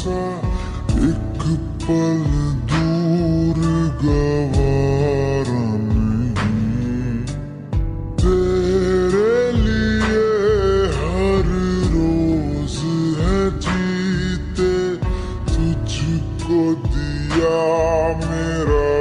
सा एक पल दूर गवारा नहीं। तेरे लिए हर रोज है जीते, तुझको दिया मेरा